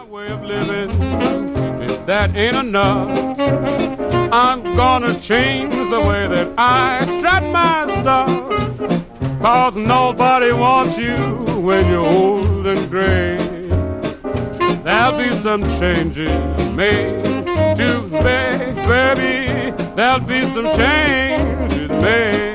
way of living, if that ain't enough, I'm gonna change the way that I strut my stuff. 'Cause nobody wants you when you're old and gray. There'll be some changes made today, baby. There'll be some changes made.